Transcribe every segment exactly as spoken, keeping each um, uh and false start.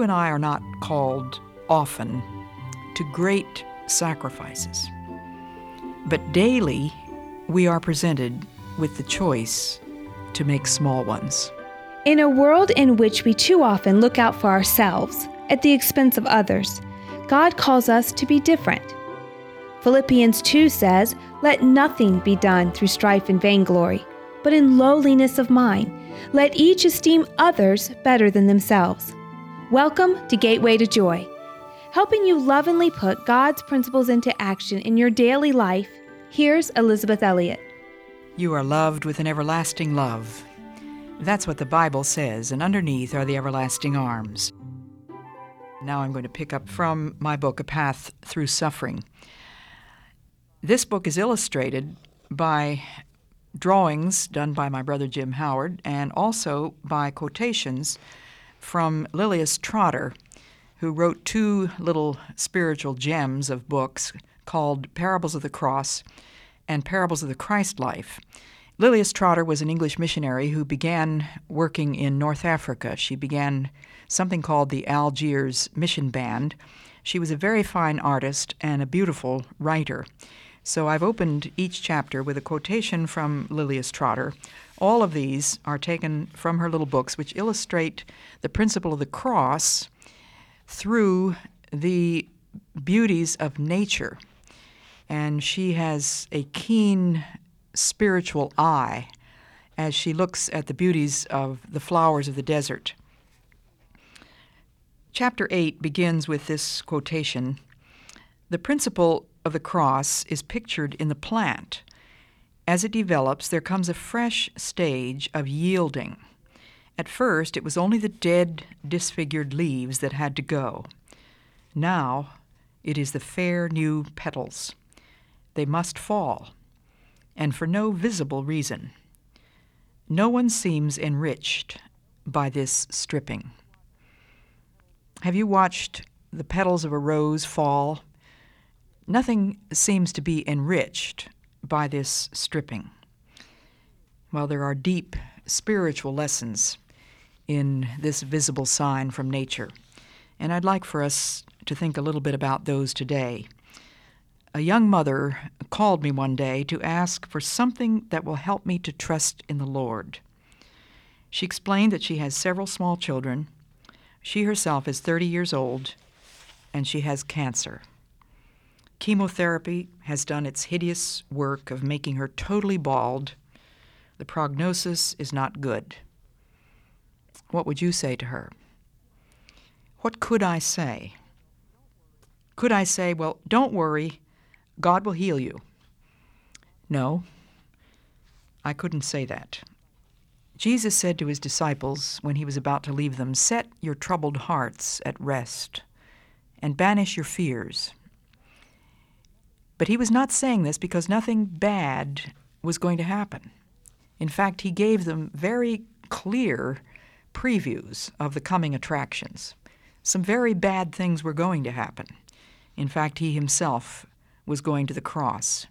and I are not called often to great sacrifices, but daily we are presented with the choice to make small ones. In a world in which we too often look out for ourselves at the expense of others, God calls us to be different. Philippians two says, "Let nothing be done through strife and vainglory, but in lowliness of mind, let each esteem others better than themselves." Welcome to Gateway to Joy. Helping you lovingly put God's principles into action in your daily life, here's Elizabeth Elliot. You are loved with an everlasting love. That's what the Bible says, and underneath are the everlasting arms. Now I'm going to pick up from my book, A Path Through Suffering. This book is illustrated by drawings done by my brother Jim Howard and also by quotations from Lilias Trotter, who wrote two little spiritual gems of books called Parables of the Cross and Parables of the Christ Life. Lilias Trotter was an English missionary who began working in North Africa. She began something called the Algiers Mission Band. She was a very fine artist and a beautiful writer. So I've opened each chapter with a quotation from Lilias Trotter. All of these are taken from her little books, which illustrate the principle of the cross through the beauties of nature. And she has a keen spiritual eye as she looks at the beauties of the flowers of the desert. Chapter eight begins with this quotation. The principle of the cross is pictured in the plant. As it develops, there comes a fresh stage of yielding. At first, it was only the dead, disfigured leaves that had to go. Now, it is the fair new petals. They must fall, and for no visible reason. No one seems enriched by this stripping. Have you watched the petals of a rose fall? Nothing seems to be enriched by this stripping. Well, there are deep spiritual lessons in this visible sign from nature, and I'd like for us to think a little bit about those today. A young mother called me one day to ask for something that will help me to trust in the Lord. She explained that she has several small children. She herself is thirty years old, and she has cancer. Chemotherapy has done its hideous work of making her totally bald. The prognosis is not good. What would you say to her? What could I say? Could I say, well, don't worry, God will heal you? No, I couldn't say that. Jesus said to his disciples when he was about to leave them, "Set your troubled hearts at rest and banish your fears." But he was not saying this because nothing bad was going to happen. In fact, he gave them very clear previews of the coming attractions. Some very bad things were going to happen. In fact, he himself was going to the cross.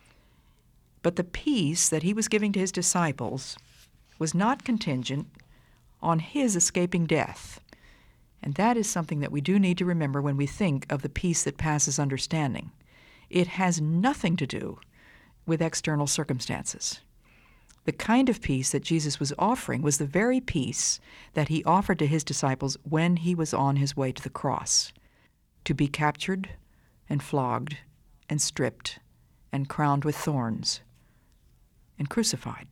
But the peace that he was giving to his disciples was not contingent on his escaping death. And that is something that we do need to remember when we think of the peace that passes understanding. It has nothing to do with external circumstances. The kind of peace that Jesus was offering was the very peace that he offered to his disciples when he was on his way to the cross, to be captured and flogged and stripped and crowned with thorns and crucified.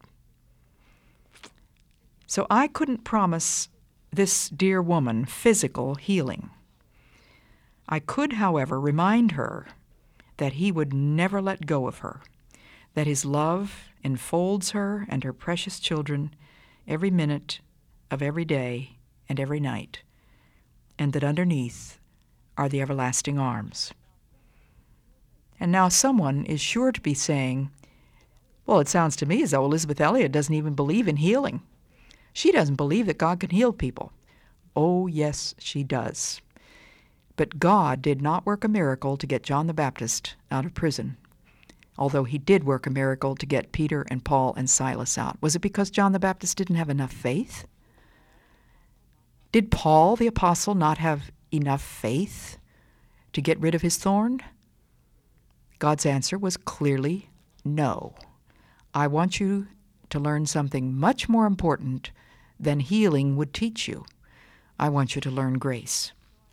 So I couldn't promise this dear woman physical healing. I could, however, remind her that he would never let go of her, that his love enfolds her and her precious children every minute of every day and every night, and that underneath are the everlasting arms. And now someone is sure to be saying, well, it sounds to me as though Elizabeth Elliot doesn't even believe in healing. She doesn't believe that God can heal people. Oh, yes, she does. But God did not work a miracle to get John the Baptist out of prison, although he did work a miracle to get Peter and Paul and Silas out. Was it because John the Baptist didn't have enough faith? Did Paul the apostle not have enough faith to get rid of his thorn? God's answer was clearly no. I want you to learn something much more important than healing would teach you. I want you to learn grace.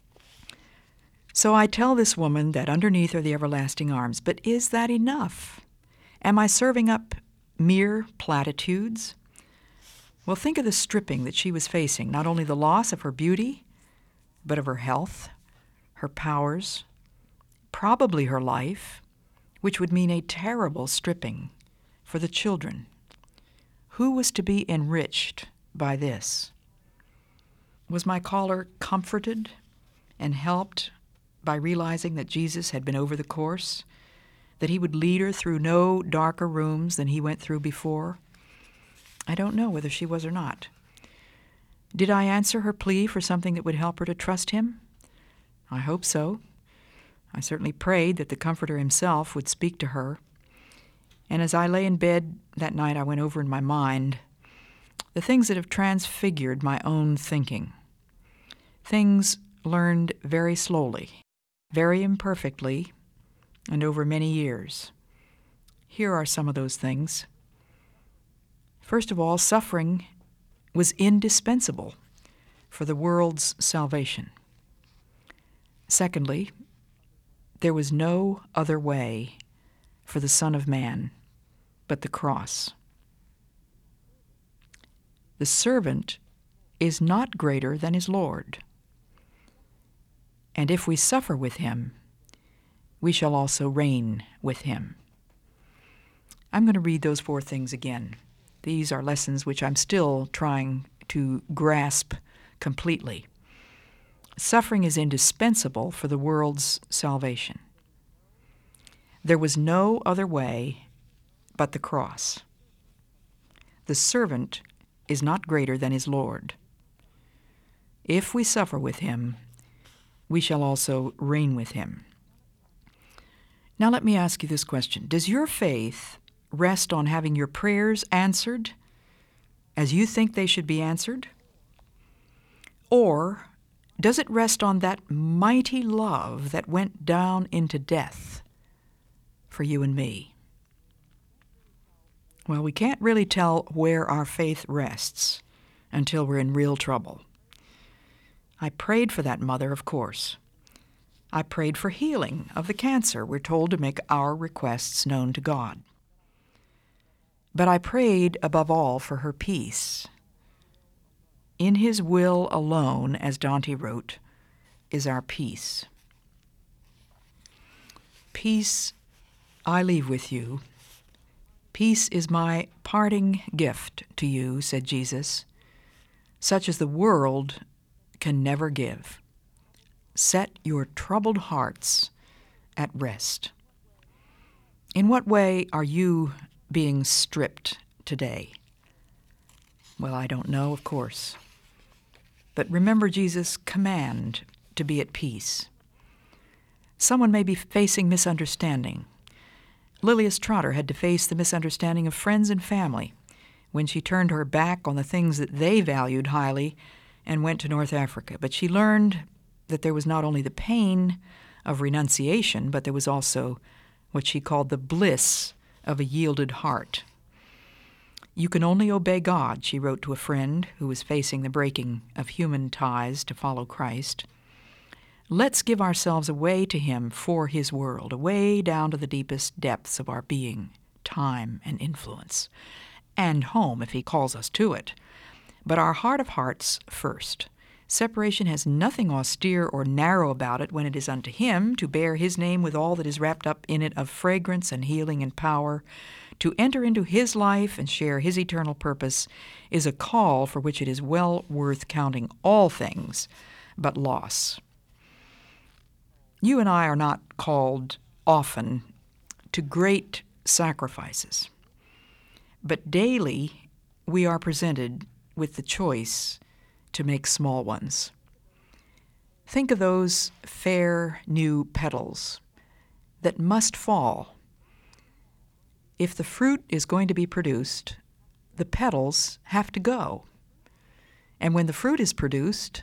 So I tell this woman that underneath are the everlasting arms, but is that enough? Am I serving up mere platitudes? Well, think of the stripping that she was facing, not only the loss of her beauty, but of her health, her powers, probably her life, which would mean a terrible stripping for the children. Who was to be enriched by this? Was my caller comforted and helped by realizing that Jesus had been over the course, that he would lead her through no darker rooms than he went through before? I don't know whether she was or not. Did I answer her plea for something that would help her to trust him? I hope so. I certainly prayed that the Comforter himself would speak to her. And as I lay in bed that night, I went over in my mind the things that have transfigured my own thinking. Things learned very slowly, very imperfectly, and over many years. Here are some of those things. First of all, suffering was indispensable for the world's salvation. Secondly, there was no other way for the Son of Man but the cross. The servant is not greater than his Lord. And if we suffer with him, we shall also reign with him. I'm going to read those four things again. These are lessons which I'm still trying to grasp completely. Suffering is indispensable for the world's salvation. There was no other way but the cross. The servant is not greater than his Lord. If we suffer with him, we shall also reign with him. Now let me ask you this question. Does your faith rest on having your prayers answered as you think they should be answered? Or does it rest on that mighty love that went down into death for you and me? Well, we can't really tell where our faith rests until we're in real trouble. I prayed for that mother, of course. I prayed for healing of the cancer. We're told to make our requests known to God. But I prayed above all for her peace. In his will alone, as Dante wrote, is our peace. Peace I leave with you. Peace is my parting gift to you, said Jesus, such as the world can never give. Set your troubled hearts at rest. In what way are you being stripped today? Well, I don't know, of course. But remember Jesus' command to be at peace. Someone may be facing misunderstanding. Lilias Trotter had to face the misunderstanding of friends and family when she turned her back on the things that they valued highly and went to North Africa. But she learned that there was not only the pain of renunciation, but there was also what she called the bliss of a yielded heart. You can only obey God, she wrote to a friend who was facing the breaking of human ties to follow Christ. Let's give ourselves away to him for his world, away down to the deepest depths of our being, time and influence, and home if he calls us to it. But our heart of hearts first. Separation has nothing austere or narrow about it when it is unto him to bear his name with all that is wrapped up in it of fragrance and healing and power. To enter into his life and share his eternal purpose is a call for which it is well worth counting all things but loss. You and I are not called often to great sacrifices, but daily we are presented with the choice to make small ones. Think of those fair new petals that must fall. If the fruit is going to be produced, the petals have to go. And when the fruit is produced,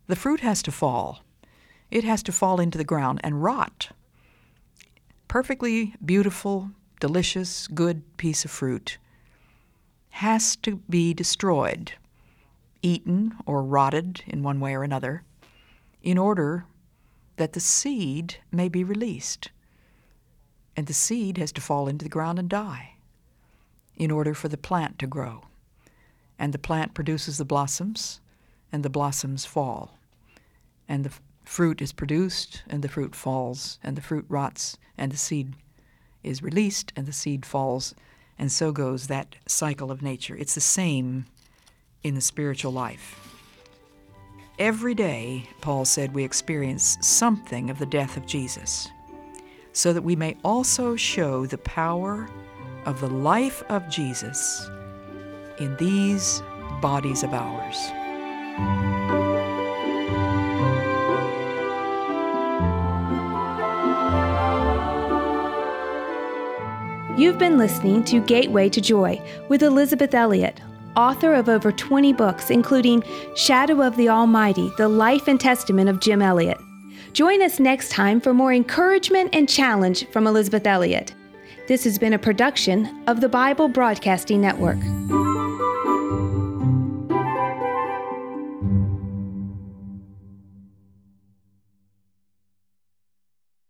the fruit has to fall. It has to fall into the ground and rot. Perfectly beautiful, delicious, good piece of fruit has to be destroyed, eaten or rotted in one way or another, in order that the seed may be released. And the seed has to fall into the ground and die in order for the plant to grow. And the plant produces the blossoms, and the blossoms fall. And the f- fruit is produced, and the fruit falls, and the fruit rots, and the seed is released, and the seed falls, and so goes that cycle of nature. It's the same in the spiritual life. Every day, Paul said, we experience something of the death of Jesus, so that we may also show the power of the life of Jesus in these bodies of ours. You've been listening to Gateway to Joy with Elisabeth Elliot, author of over twenty books, including Shadow of the Almighty, The Life and Testament of Jim Elliot. Join us next time for more encouragement and challenge from Elisabeth Elliot. This has been a production of the Bible Broadcasting Network.